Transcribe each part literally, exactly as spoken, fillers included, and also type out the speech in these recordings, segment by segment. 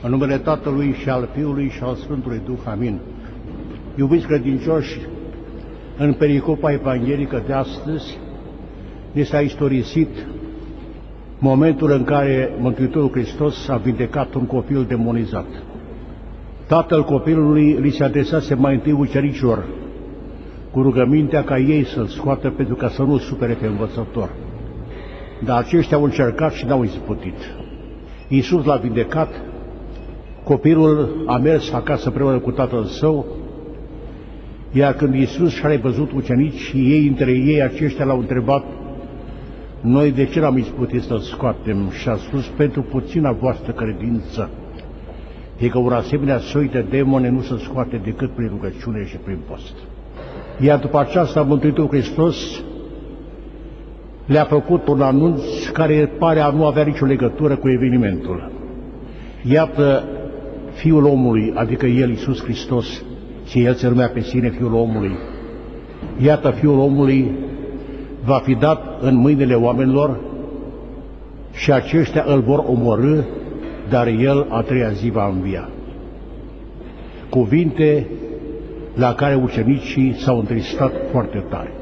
În numele Tatălui și al Fiului și al Sfântului Duh, amin. Iubiți credincioși, în pericopa evanghelică de astăzi ne s-a istorisit momentul în care Mântuitorul Hristos a vindecat un copil demonizat. Tatăl copilului li se adresase mai întâi ucenicilor cu rugămintea ca ei să-l scoată pentru ca să nu supere pe învățător. Dar aceștia au încercat și n-au izbutit. Iisus l-a vindecat, copilul a mers acasă împreună cu tatăl său, iar când Iisus și-a văzut ucenici, ei între ei aceștia l-au întrebat: noi de ce n-am izbutit să-l scoatem? Și a spus: pentru puțina voastră credință. E că un asemenea soi de demone nu se scoate decât prin rugăciune și prin post. Iar după aceasta Mântuitorul Hristos le-a făcut un anunț care pare a nu avea nicio legătură cu evenimentul. Iată Fiul omului, adică El, Iisus Hristos, și El se numea pe sine Fiul omului. Iată Fiul omului va fi dat în mâinile oamenilor și aceștia îl vor omorâ, dar El a treia zi va învia. Cuvinte la care ucenicii s-au întristat foarte tare.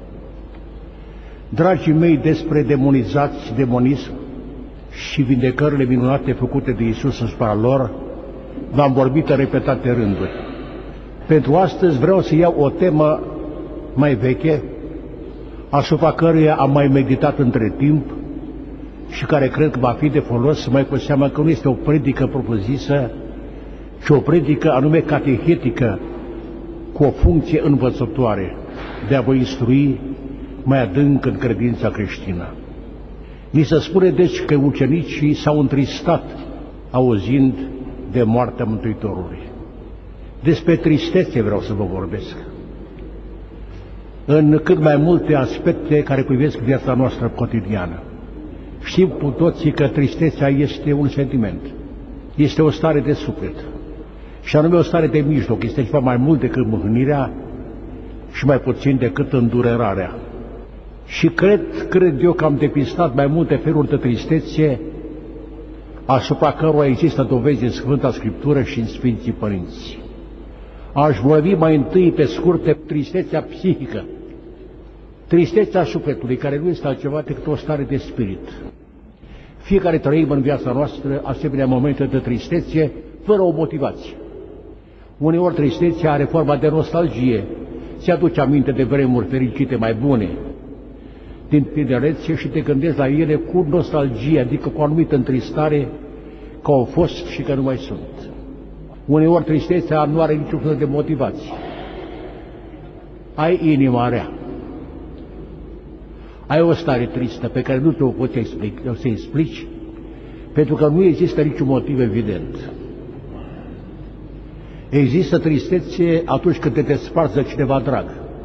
Dragii mei, despre demonizați, demonism și vindecările minunate făcute de Iisus asupra lor v-am vorbit în repetate rânduri. Pentru astăzi vreau să iau o temă mai veche, asupra căruia am mai meditat între timp și care cred că va fi de folos, mai cu seama că nu este o predică propriu-zisă, ci o predică anume catehetică, cu o funcție învățătoare de a vă instrui mai adânc în credința creștină. Ni se spune deci că ucenicii s-au întristat auzind de moartea Mântuitorului. Despre tristețe vreau să vă vorbesc, în cât mai multe aspecte care privesc viața noastră cotidiană. Știm cu toții că tristețea este un sentiment, este o stare de suflet, și anume o stare de mijloc, este ceva mai mult decât mâhnirea și mai puțin decât îndurerarea. Și cred, cred eu că am depistat mai multe feluri de tristețe asupra cărora există dovezi în Sfânta Scriptură și în Sfinții Părinți. Aș vorbi mai întâi pe scurt de tristețea psihică, tristețea sufletului, care nu este altceva decât o stare de spirit. Fiecare trăim în viața noastră asemenea momente de tristețe fără o motivație. Uneori tristețea are forma de nostalgie, se aduce aminte de vremuri fericite mai bune din tinerețe și te gândești la ele cu nostalgie, adică cu o anumită întristare că au fost și că nu mai sunt. Uneori tristețea nu are niciun fel de motivație. Ai inima rea, ai o stare tristă pe care nu te o poți explica, să explici, pentru că nu există niciun motiv evident. Există tristețe atunci când te desparți de cineva drag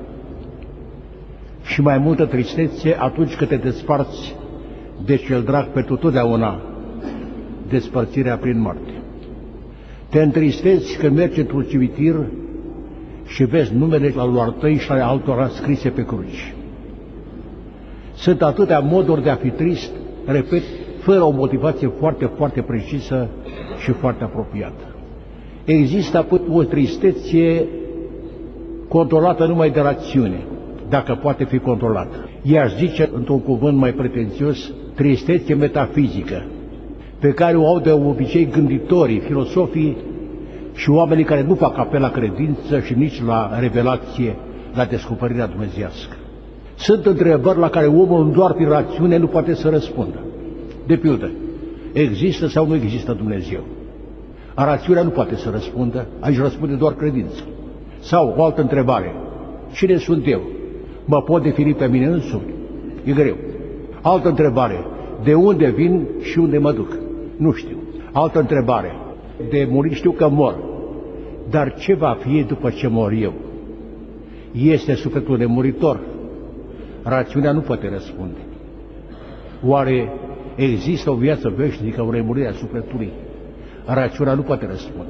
și mai multă tristețe atunci când te desparți de cel drag pentru totdeauna, despărțirea prin moarte. Te întristezi când mergi într-un cimitir și vezi numele alor tăi și ale altora scrise pe cruci. Sunt atâtea moduri de a fi trist, repet, fără o motivație foarte, foarte precisă și foarte apropiată. Există apoi o tristețe controlată numai de rațiune, dacă poate fi controlată. I-aș zice, într-un cuvânt mai pretențios, tristețe metafizică, pe care o au de obicei gânditorii, filosofii și oamenii care nu fac apel la credință și nici la revelație, la descoperirea dumnezeiască. Sunt întrebări la care omul doar prin rațiune nu poate să răspundă. De pildă, există sau nu există Dumnezeu? A rațiunea nu poate să răspundă, aici răspunde doar credință. Sau o altă întrebare: cine sunt eu? Mă pot defini pe mine însumi? E greu. Altă întrebare: de unde vin și unde mă duc? Nu știu. Altă întrebare: de muri știu că mor, dar ce va fi după ce mor eu? Este sufletul nemuritor? Rațiunea nu poate răspunde. Oare există o viață veșnică, o remurire a sufletului? Rațiunea nu poate răspunde.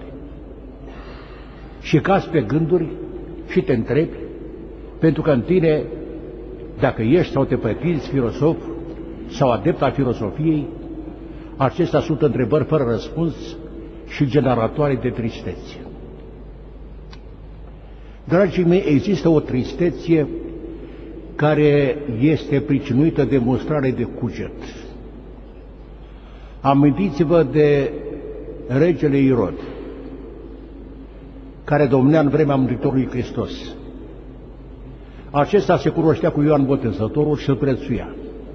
Și cazi pe gânduri și te întrebi, pentru că în tine, dacă ești sau te pretinzi filosof sau adept al filosofiei, acestea sunt întrebări fără răspuns și generatoare de tristețe. Dragii mei, există o tristețe care este pricinuită de mustrare de cuget. Amintiți-vă de regele Irod, care domnea în vremea Mântuitorului Hristos. Acesta se cunoștea cu Ioan Botezătorul și îl prețuia.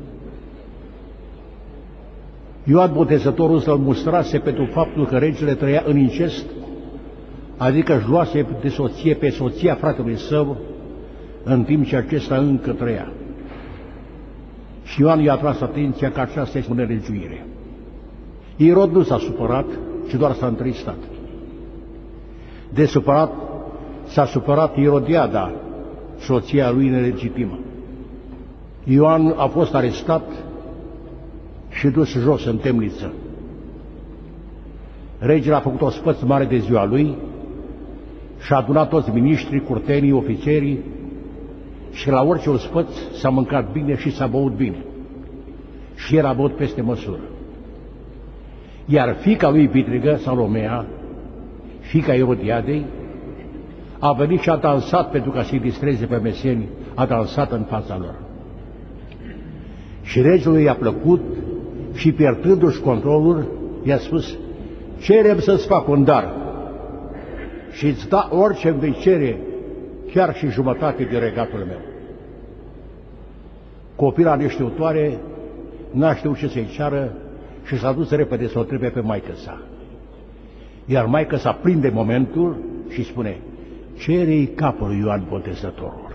Ioan Botezătorul să-l mustrase pentru faptul că regele trăia în incest, adică își luase de soție pe soția fratelui său, în timp ce acesta încă trăia. Și Ioan i-a tras atenția că aceasta este o nelegiuire. Irod nu s-a supărat, ci doar s-a întristat. De supărat s-a supărat Irodiada, soția lui nelegitimă. Ioan a fost arestat și dus jos în temniță. Regele a făcut o spăț mare de ziua lui și a adunat toți miniștrii, curtenii, ofițerii și la orice ospăț s-a mâncat bine și s-a băut bine. Și era băut peste măsură. Iar fiica lui Vitrigă, Salomea, fiica Irodiadei, a venit și a dansat pentru ca să-i distreze pe meseni, a dansat în fața lor. Și regelui i-a plăcut și, pierdându-și controlul, i-a spus: cerem să-ți fac un dar și îți da orice îmi vei cere, chiar și jumătate de regatul meu. Copila neștiutoare n-a știut ce să-i ceară și s-a dus repede să o întrebe pe maică sa. Iar maică sa prinde momentul și spune: cere-i capul lui Ioan Botezătorul.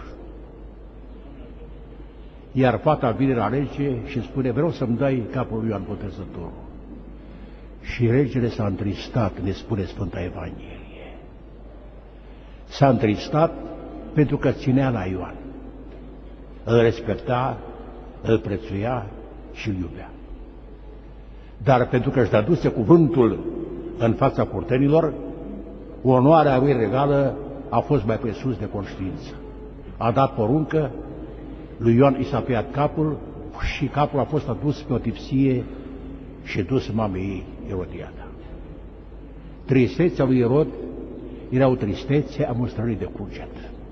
Iar fata vine la rege și spune: vreau să-mi dai capul lui Ioan Botezătorul. Și regele s-a întristat, ne spune Sfânta Evanghelie. S-a întristat pentru că ținea la Ioan. Îl respecta, îl prețuia și îl iubea. Dar pentru că își dăduse cuvântul în fața curtenilor, onoarea lui regală a fost mai presus de conștiință. A dat poruncă, lui Ioan i s-a tăiat capul și capul a fost adus pe o tipsie și dus mamei ei, Irodiada. Tristețea lui Irod era o tristețe a mustrării de cuget.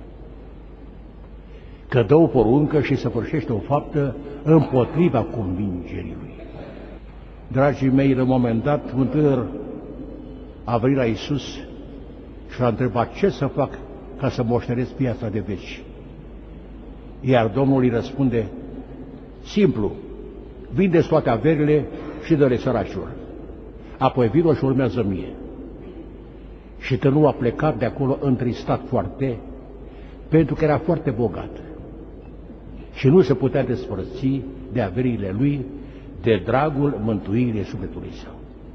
Că dă o poruncă și săvârșește o faptă împotriva convingerii lui. Dragii mei, la un moment dat, un tânăr a venit la Iisus și l-a întrebat: ce să fac ca să moștenesc viața de veci? Iar Domnul îi răspunde: simplu, vindeți toate averile și dă-le săracilor. Apoi vino și urmează mie. Și că nu a plecat de acolo întristat foarte, pentru că era foarte bogat și nu se putea despărți de averile lui, de dragul mântuirii sufletului său.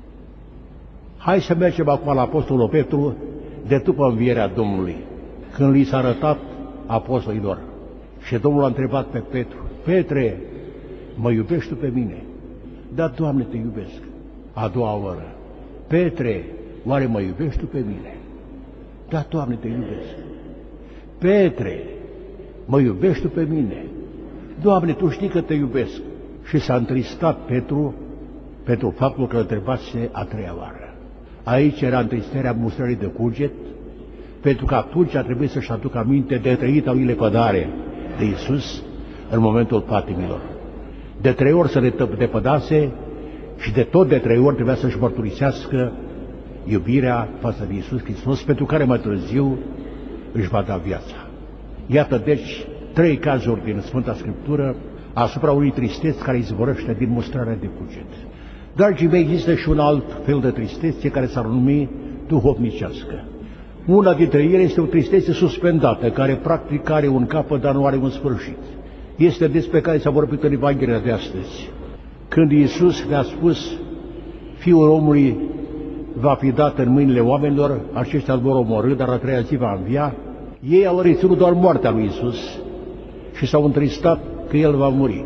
Hai să mergem acum la Apostolul Petru, de după învierea Domnului, când li s-a arătat apostolilor. Și Domnul a întrebat pe Petru: Petre, mă iubești tu pe mine? Da, Doamne, te iubesc. A doua oră: Petre, oare mă iubești tu pe mine? Da, Doamne, te iubesc. Petre, mă iubești tu pe mine? Doamne, tu știi că te iubesc. Și s-a întristat Petru pentru faptul că îl întrebase a treia oară. Aici era întristerea mustrării de cuget, pentru că atunci a trebuit să-și aducă aminte de trăita lui lepădare de Iisus în momentul patimilor. De trei ori să le depădase și de tot de trei ori trebuia să-și mărturisească iubirea față de Iisus Hristos, pentru care mai târziu își va da viața. Iată deci trei cazuri din Sfânta Scriptură asupra unui tristeț care izvorăște din mustrarea de cuget. Dragii mei, există și un alt fel de tristețe care s-ar numi duhovnicească. Una dintre ele este o tristețe suspendată, care practic are un capăt, dar nu are un sfârșit. Este despre care s-a vorbit în Evanghelia de astăzi, când Iisus le-a spus: Fiul omului va fi dat în mâinile oamenilor, aceștia îl vor omorî, dar a treia zi va învia. Ei au reținut doar moartea lui Iisus și s-au întristat că El va muri,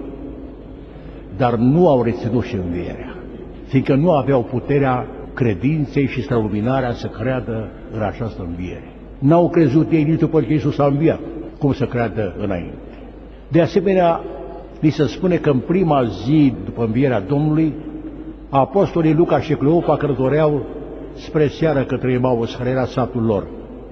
dar nu au reținut și învierea, fiindcă nu aveau puterea credinței și străluminarea să creadă în această înviere. N-au crezut ei nici după ce Iisus a înviat, cum să creadă înainte. De asemenea, li se spune că în prima zi după învierea Domnului, apostolii Luca și Cleopa călătoreau spre seară către Emaus, care era satul lor.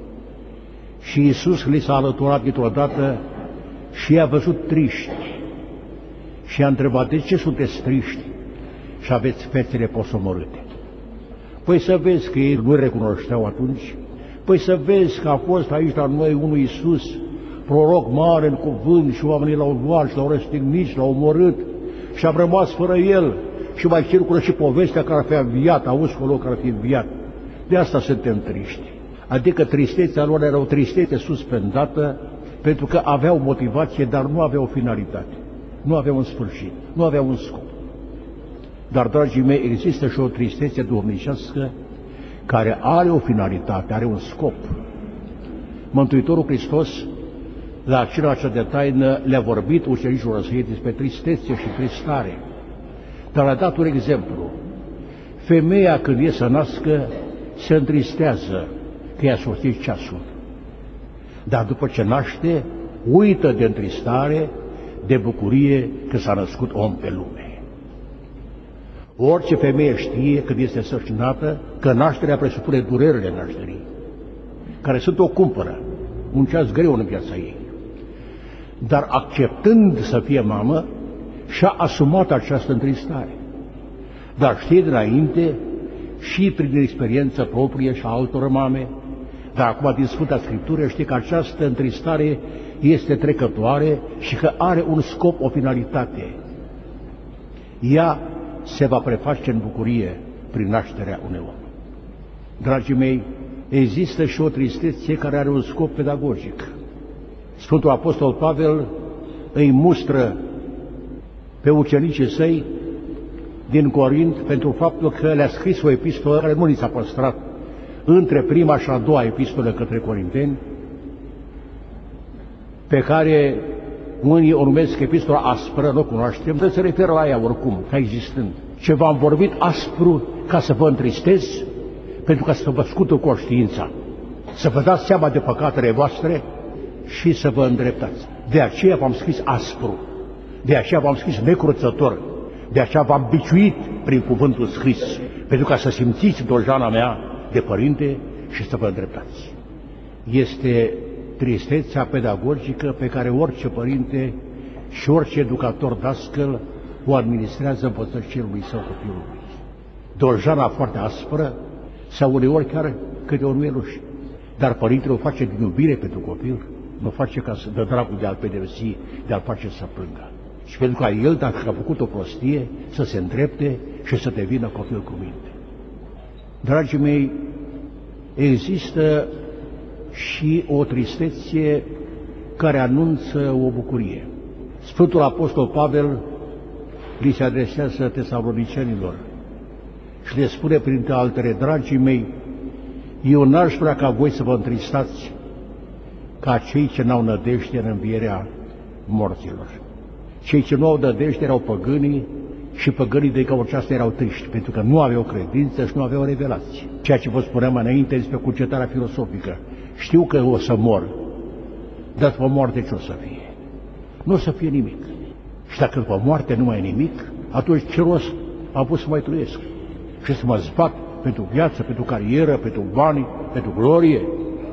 Și Iisus li s-a alăturat dintr-o dată și i-a văzut triști. Și a întrebat: de ce sunteți triști și aveți fețele posomorâte? Păi să vezi că ei nu recunoșteau atunci. Păi să vezi că a fost aici la noi unul Iisus, proroc mare în cuvânt, și oamenii l-au luat și l-au răstignit și l-au omorât și am rămas fără el. Și mai circulă și povestea că ar fi înviat, auzi că loc ar fi înviat. De asta suntem triști. Adică tristețea lor era o tristețe suspendată, pentru că aveau motivație, dar nu aveau finalitate. Nu aveau un sfârșit, nu aveau un scop. Dar, dragii mei, există și o tristețe duhovnicească care are o finalitate, are un scop. Mântuitorul Hristos, la acela cea de taină, le-a vorbit ucenicilor săi despre tristețe și tristare. Dar a dat un exemplu. Femeia, când e să nască, se întristează că i-a sosit ceasul. Dar după ce naște, uită de întristare, de bucurie că s-a născut om pe lume. Orice femeie știe, când este sărcinată, că nașterea presupune durerile nașterii, care sunt o cumpără, un ceas greu în viața ei. Dar acceptând să fie mamă, și-a asumat această întristare. Dar știe dinainte, și prin experiență proprie și a altor mame, dar acum din Sfânta Scriptură știe că această întristare este trecătoare și că are un scop, o finalitate. Ea se va preface în bucurie prin nașterea unui om. Dragii mei, există și o tristețe care are un scop pedagogic. Sfântul Apostol Pavel îi mustră pe ucenicii săi din Corint pentru faptul că le-a scris o epistolă care nu li s-a păstrat între prima și a doua epistolă către Corinteni, pe care unii o numesc epistola aspră, nu cunoaștem, dar se referă la ea oricum, ca existând. Ce v-am vorbit aspru ca să vă întristez, pentru ca să vă scută conștiința, să vă dați seama de păcatele voastre și să vă îndreptați. De aceea v-am scris aspru, de aceea v-am scris necruțător, de aceea v-am biciuit prin cuvântul scris, pentru ca să simțiți dojana mea de părinte și să vă îndreptați. Este tristețea pedagogică pe care orice părinte și orice educator dascăl o administrează învățătorului sau copilului. Dojana foarte aspră sau uneori chiar câte o nuieluș. Dar părintele o face din iubire pentru copil, nu face ca să dă dragul de a-l pedepsi, de a-l face să plângă. Și pentru ca el, dacă a făcut o prostie, să se îndrepte și să devină copil cu minte. Dragii mei, există și o tristețe care anunță o bucurie. Sfântul Apostol Pavel li se adresează tesalonicenilor și le spune printre altele: dragii mei, eu n-aș vrea ca voi să vă întristați ca cei ce n-au nădejde în învierea morților. Cei ce nu au nădejde erau păgânii și păgânii de cauza aceasta erau triști, pentru că nu aveau credință și nu aveau revelație. Ceea ce vă spuneam înainte despre cugetarea filosofică. Știu că o să mor, dar după moarte ce o să fie? Nu o să fie nimic. Și dacă după moarte nu mai e nimic, atunci ce rost am pus să mai trăiesc? Și să mă zbat pentru viață, pentru carieră, pentru bani, pentru glorie?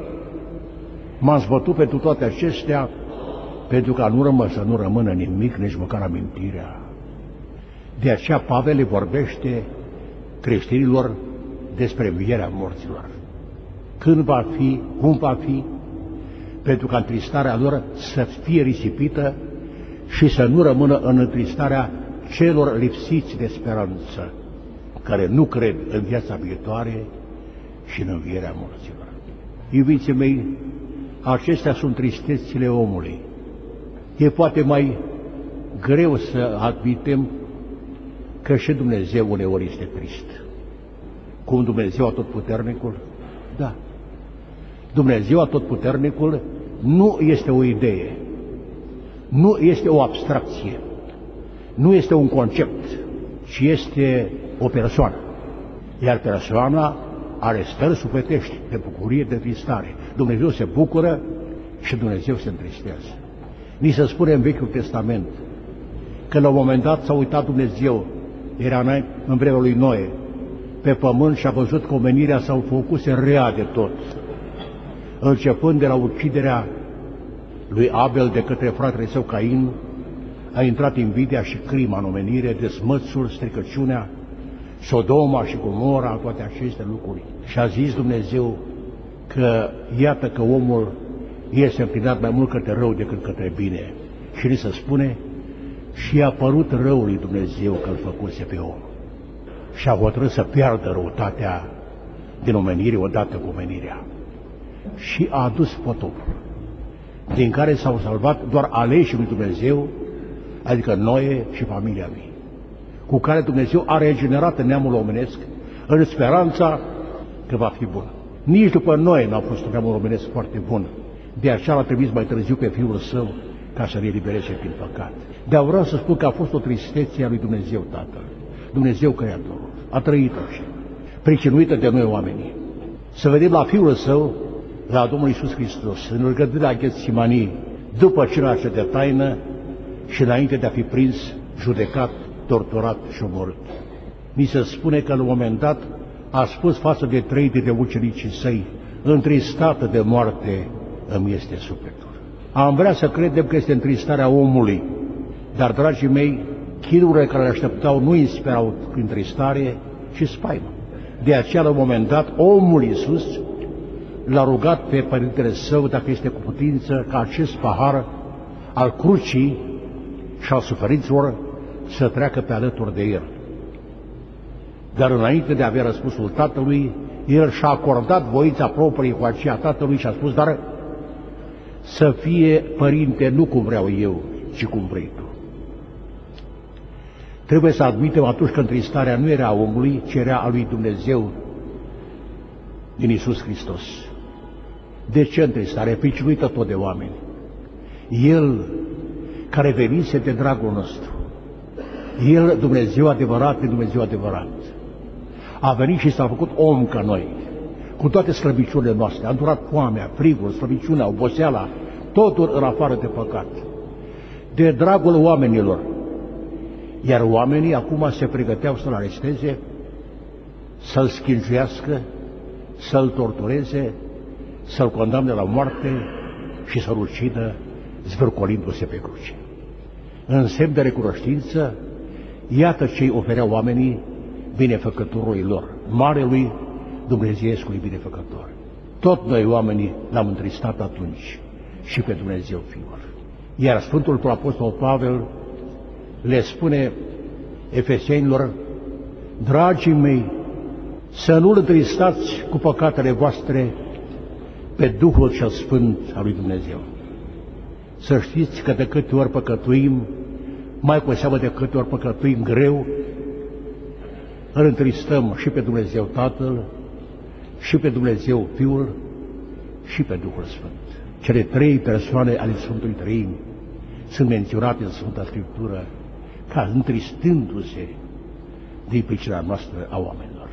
M-am zbătut pentru toate acestea pentru ca în urmă să nu rămână nimic, nici măcar amintirea. De aceea Pavel le vorbește creștinilor despre învierea morților. Când va fi, cum va fi, pentru ca întristarea lor să fie risipită și să nu rămână în întristarea celor lipsiți de speranță, care nu cred în viața viitoare și în învierea morților. Iubiții mei, acestea sunt tristețile omului. E poate mai greu să admitem că și Dumnezeu uneori este trist. Cum Dumnezeu Atotputernicul? Da. Dumnezeu Atotputernicul nu este o idee, nu este o abstracție, nu este un concept, ci este o persoană. Iar persoana are stări sufletești de bucurie, de tristare. Dumnezeu se bucură și Dumnezeu se întristează. Ni se spune în Vechiul Testament că la un moment dat s-a uitat Dumnezeu, era în vremea lui Noe, pe pământ și a văzut că omenirea s-au făcuse rea de tot, începând de la uciderea lui Abel de către fratele său Cain, a intrat invidia și crima în omenire, desmățul, stricăciunea, Sodoma și Gomora, toate aceste lucruri. Și a zis Dumnezeu că iată că omul este înclinat mai mult către rău decât către bine. Și ni se spune, și a părut răul lui Dumnezeu că îl făcuse pe om. Și a hotărât să piardă răutatea din omenire odată cu omenirea. Și a adus potopul, din care s-au salvat doar aleșii lui Dumnezeu, adică Noe și familia lui, cu care Dumnezeu a regenerat neamul omenesc în speranța că va fi bun. Nici după Noe n-a fost neamul omenesc foarte bun, de aceea a trebuit mai târziu pe Fiul Său ca să ne elibereze prin păcat. Dar vreau să spun că a fost o tristețe a lui Dumnezeu Tatăl, Dumnezeu Creatorul, a trăit-o și pricinuită de noi oamenii. Să vedem la Fiul Său, la Domnul Iisus Hristos, în rugăciunea Ghetsimanii, după cina cea de taină și înainte de a fi prins, judecat, torturat și omorât. Ni se spune că la un moment dat a spus față de trei dintre ucenicii săi, întristată de moarte îmi este sufletul. Am vrea să credem că este întristarea omului, dar, dragii mei, chinurile care le așteptau nu inspirau întristare, ci spaimă. De aceea, la un moment dat, omul Iisus l-a rugat pe Părintele Său, dacă este cu putință, ca acest pahar al crucii și al suferinților să treacă pe alături de el. Dar înainte de a avea răspunsul Tatălui, el și-a acordat voința proprie cu aceea Tatălui și a spus, dar să fie, Părinte, nu cum vreau eu, ci cum vrei tu. Trebuie să admitem atunci că întristarea nu era a omului, ci era a lui Dumnezeu din Iisus Hristos. De ce întristare? Pricinuită tot de oameni. El, care venise de dragul nostru, El, Dumnezeu adevărat, de Dumnezeu adevărat, a venit și s-a făcut om ca noi, cu toate slăbiciunile noastre, a îndurat foamea, frigul, slăbiciunea, oboseala, totul în afară de păcat, de dragul oamenilor. Iar oamenii acum se pregăteau să-l aresteze, să-l schingiuiască, să-l tortureze, să-l condamne la moarte și să-l ucidă zvârcolindu-se pe cruce. În semn de recunoștință, iată ce-i ofereau oamenii binefăcătorului lor, marelui dumnezeiescului binefăcător. Tot noi oamenii l-am întristat atunci și pe Dumnezeu Fiul. Iar Sfântul Apostol Pavel le spune efesenilor, dragii mei, să nu-L întristați cu păcatele voastre pe Duhul cel Sfânt al lui Dumnezeu. Să știți că de câte ori păcătuim, mai cu seamă de câte ori păcătuim greu, îl întristăm și pe Dumnezeu Tatăl, și pe Dumnezeu Fiul, și pe Duhul Sfânt. Cele trei persoane ale Sfântului Trăimi sunt menționate în Sfânta Scriptură ca întristându-se din pricina noastră a oamenilor.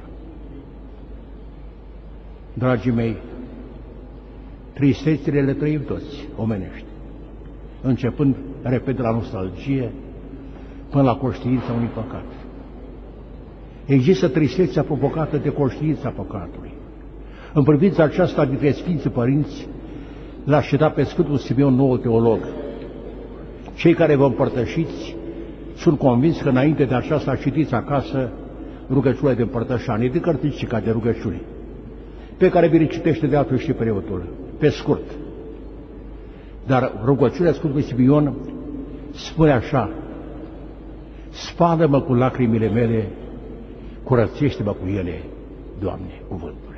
Dragii mei, tristețile le trăim toți, omenești, începând, repet, de la nostalgie până la conștiința unui păcat. Există tristețea provocată de conștiința păcatului. În privința aceasta, dintre Sfinții Părinți, l-a citat pe Sfântul Simeon, noul teolog. Cei care vă împărtășiți, sunt convins că înainte de aceasta citiți acasă rugăciunile de împărtășanie, de cărticica de rugăciuni, pe care vi le citește de altfel și preotul, pe scurt. Dar rugăciunea Sfântului Simeon spune așa: spală-mă cu lacrimile mele, curățește-mă cu ele, Doamne, cuvântule.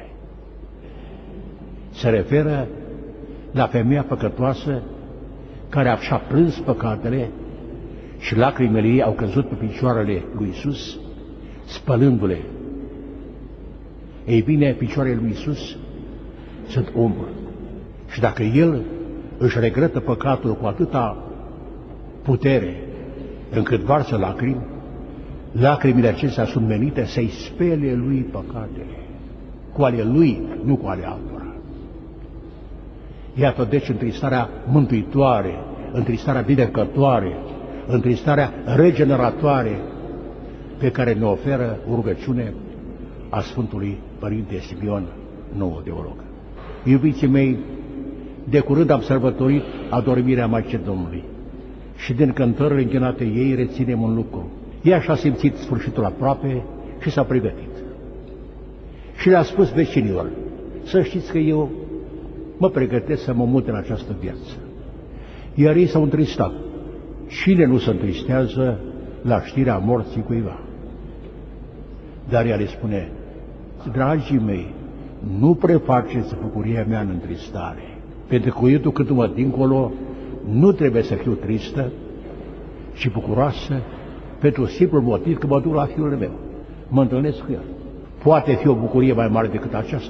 Se referă la femeia păcătoasă care și-a plâns păcatele și lacrimile ei au căzut pe picioarele lui Iisus, spălându-le. Ei bine, picioarele lui Iisus sunt omul. Și dacă El își regretă păcatul cu atâta putere încât varsă lacrimi, lacrimile acestea sunt menite să-i spele lui păcatele, cu ale lui, nu cu ale altora. Iată deci întristarea mântuitoare, întristarea binecătoare, întristarea regeneratoare pe care ne oferă o rugăciune a Sfântului Părinte Simeon, nouă teolog. Iubiții mei, de curând am sărbătorit adormirea Maicii Domnului și din cântările închinate ei reținem un lucru. Ea și-a simțit sfârșitul aproape și s-a pregătit. Și le-a spus vecinilor, să știți că eu mă pregătesc să mă mut în această viață. Iar ei s-au întristat. Cine nu se întristează la știrea morții cuiva? Dar ea le spune, dragii mei, nu prefaceți bucuria mea în întristare, pentru că eu ducându-mă dincolo, nu trebuie să fiu tristă, ci bucuroasă, pentru simplul motiv că mă duc la fiul meu, mă întâlnesc cu el. Poate fi o bucurie mai mare decât aceasta?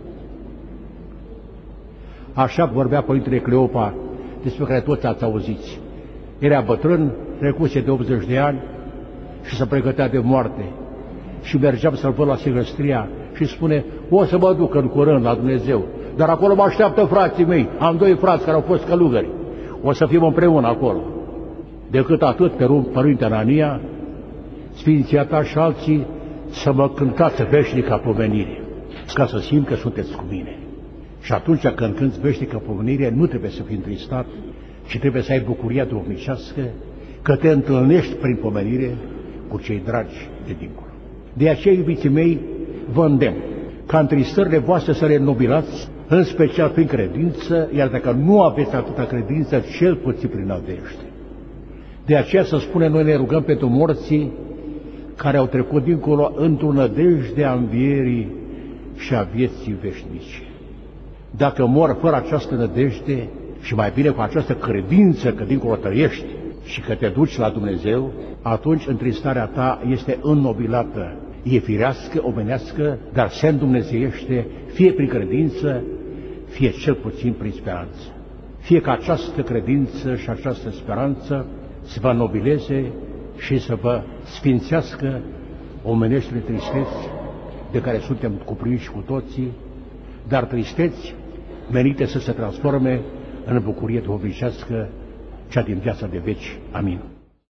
Așa vorbea Părintele Cleopa, despre care toți ați auzit. Era bătrân, trecuse de optzeci de ani și se pregătea de moarte. Și mergeam să-l văd la Silvestria și spune, o să mă duc în curând la Dumnezeu, dar acolo mă așteaptă frații mei, am doi frați care au fost călugări, o să fim împreună acolo. Decât atât, pe Părinte Anania, Sfinția ta și alții să mă cântați veșnica pomenire, ca să simt că sunteți cu mine. Și atunci când cânți veșnică pomenire, nu trebuie să fii întristat, ci trebuie să ai bucuria duhovnicească că te întâlnești prin pomenire cu cei dragi de dincolo. De aceea, iubiții mei, vă îndemn ca întristările voastre să le înnobilați, în special prin credință, iar dacă nu aveți atâta credință, cel puțin prin nădejde. De aceea să spune, noi ne rugăm pentru morții care au trecut dincolo într-o nădejde a învierii și a vieții veșnice. Dacă mor fără această nădejde și mai bine cu această credință că dincolo trăiești și că te duci la Dumnezeu, atunci întristarea ta este înnobilată. E firească, omenească, dar se îndumnezeiește fie prin credință, fie cel puțin prin speranță. Fie că această credință și această speranță să vă nobileze și să vă sfințească omeneștile tristeți de care suntem cuprinși cu toții, dar tristeți menite să se transforme în bucurie duhovnicească, cea din viața de veci. Amin.